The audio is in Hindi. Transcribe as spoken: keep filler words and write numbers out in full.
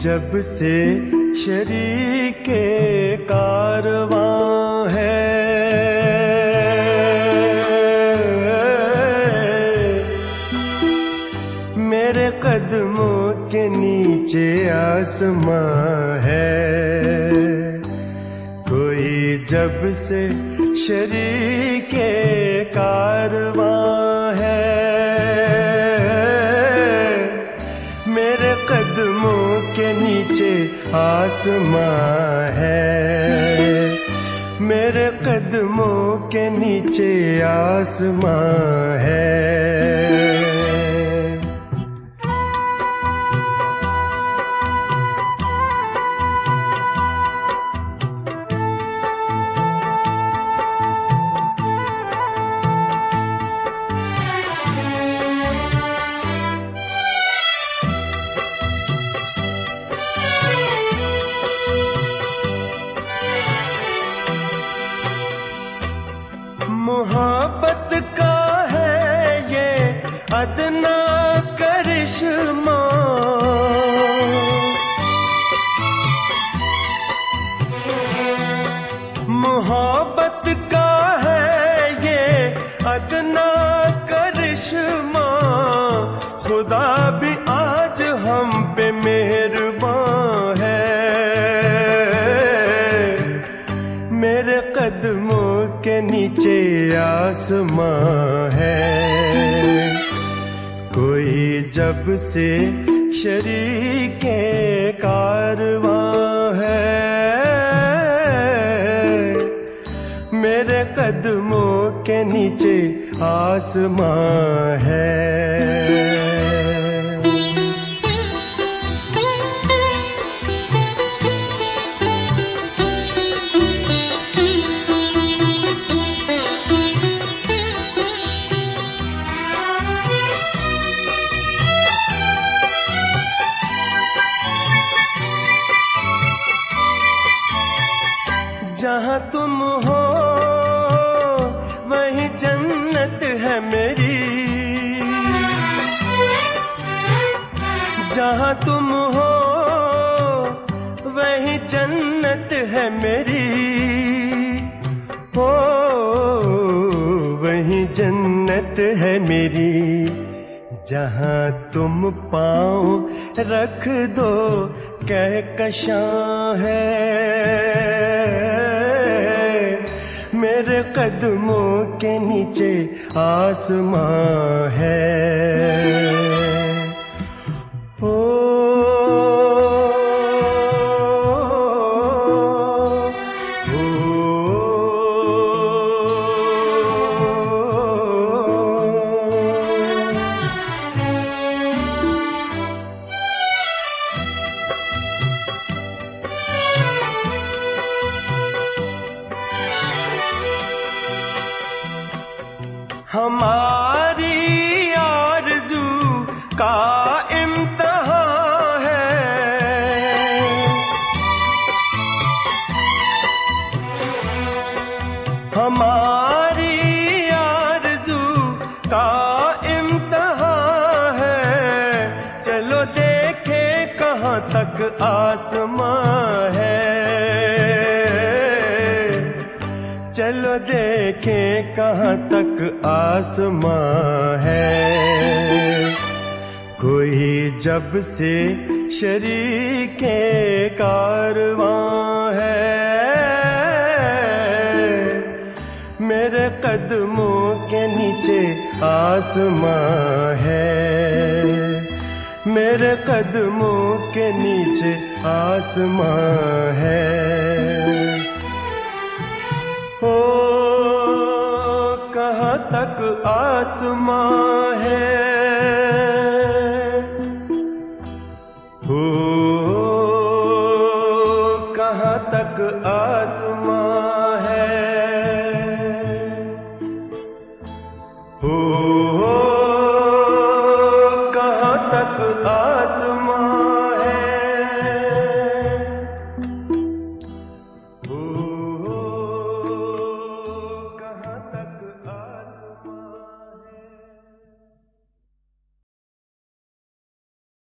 जब से शरीके कारवां है, मेरे कदमों के नीचे आसमां है। कोई जब से शरीके कारवां है, मेरे कदमों के नीचे आसमां है। मेरे कदमों के नीचे आसमां है। मोहब्बत का है ये अदना करिश्मा, मोहब्बत का है ये अदना करिश्मा। खुदा भी आज हम पे मेहरबान है। मेरे कदमों के नीचे आसमां है। कोई जब से शरीके कारवां है, मेरे कदमों के नीचे आसमां है। जहाँ तुम हो वही जन्नत है मेरी, जहाँ तुम हो वही जन्नत है मेरी। हो वही जन्नत है मेरी। जहाँ तुम पाँव रख दो कहकशां है। मेरे कदमों के नीचे आसमां है। ओ हमारी आरज़ू का इम्तिहान है। हमारी आरज़ू का इम्तिहान है। चलो देखे कहाँ तक आसमां है। चलो देखें कहाँ तक आसमां है। कोई जब से शरीके कारवां है, मेरे कदमों के नीचे आसमां है। मेरे कदमों के नीचे आसमां है। हो कहाँ तक आसमां है। हो कहाँ तक आसमां है। हो